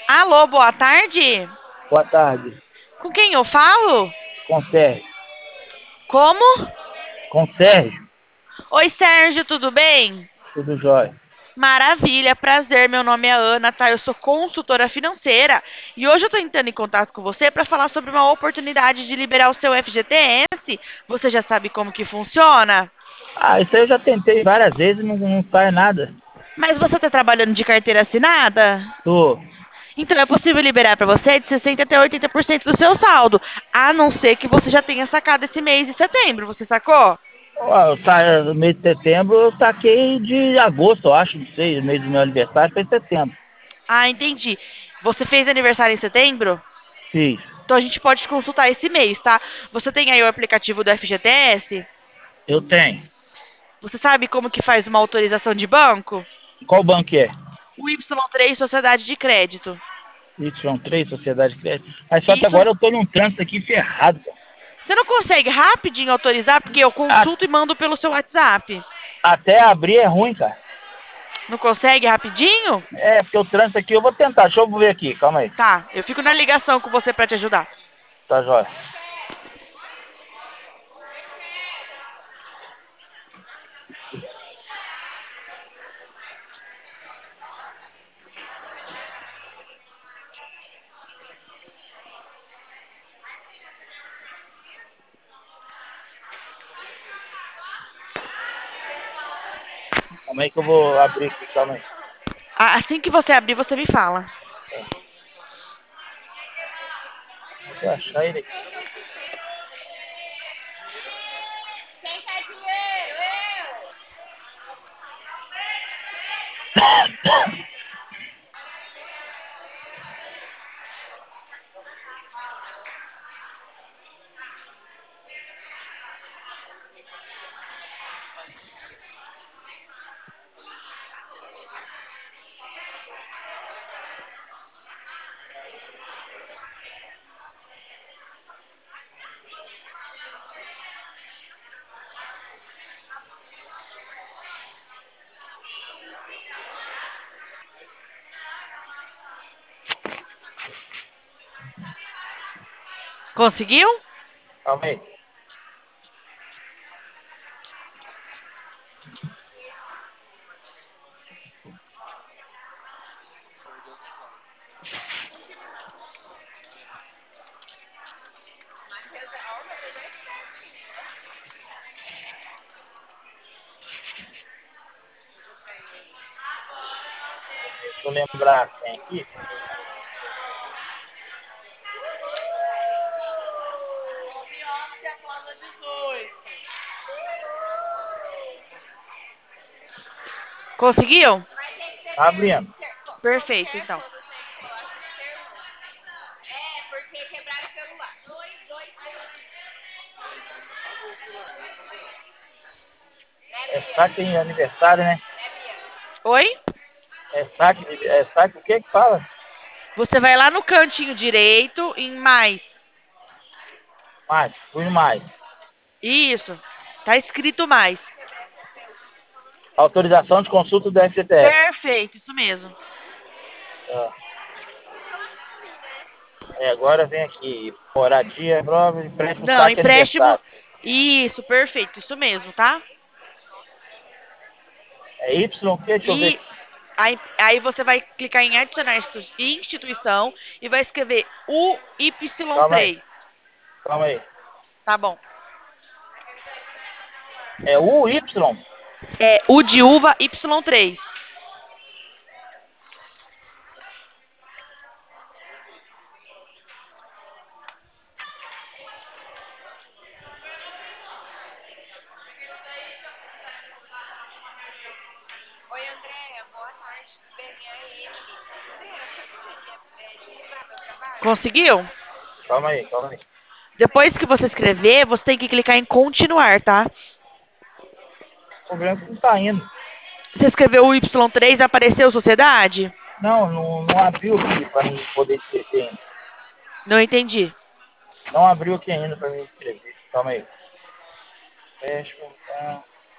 Alô, boa tarde. Boa tarde. Com quem eu falo? Com Sérgio. Como? Com Sérgio, Oi, Sérgio, tudo bem? tudo jóia. Maravilha, prazer. Meu nome é Ana, tá? Eu sou consultora financeira e hoje eu tô entrando em contato com você para falar sobre uma oportunidade de liberar o seu FGTS. Você já sabe como que funciona? Ah, isso aí eu já tentei várias vezes e não sai nada. Mas você está trabalhando de carteira assinada? Tô. Então é possível liberar para você de 60 até 80% do seu saldo, a não ser que você já tenha sacado esse mês de setembro. Você sacou? Ó, no mês de setembro eu saquei de agosto, eu acho, não sei, o mês do meu aniversário foi setembro. Ah, entendi. Você fez aniversário em setembro? Fiz. Então a gente pode consultar esse mês, tá? Você tem aí o aplicativo do FGTS? Eu tenho. Você sabe como que faz uma autorização de banco? Qual banco é? O Y3 Sociedade de Crédito. Y3, Sociedade de Crédito. Mas só que Isso. agora eu tô num trânsito aqui ferrado, cara. Você não consegue rapidinho autorizar porque eu A- consulto e mando pelo seu WhatsApp? Até abrir é ruim, cara. Não consegue rapidinho? É, porque o trânsito aqui, eu vou tentar, deixa eu ver aqui, calma aí. Tá, eu fico na ligação com você pra te ajudar. Tá jóia. Calma aí que eu vou abrir aqui, calma aí. Assim que você abrir, você me fala. Vou achar ele aqui. Conseguiu? Calma aí. Deixa eu lembrar quem aqui. Conseguiu? Tá abrindo. Perfeito, então. É saque de aniversário, né? Oi? É saque o que que fala? Você vai lá no cantinho direito em mais. Mais, fui no mais. Isso. Tá escrito mais. Autorização de consulta do FGTS. Perfeito, isso mesmo. Ah, agora vem aqui. Moradia, prova, empréstimo, Não, saque empréstimo. aniversário. Isso, perfeito, isso mesmo, tá? É Y, o quê? Deixa eu ver E aqui. aí você vai clicar em adicionar instituição e vai escrever Calma aí, UY3. calma aí. Tá bom. É U, Y? É U de uva Y3. Conseguiu? Calma aí, calma aí. Depois que você escrever, você tem que clicar em continuar, tá? O problema é que não tá indo. Você escreveu o Y3, apareceu sociedade? Não abriu aqui pra mim poder escrever ainda. Não entendi. Não abriu aqui ainda pra mim escrever. Calma aí. Empréstimo, tá.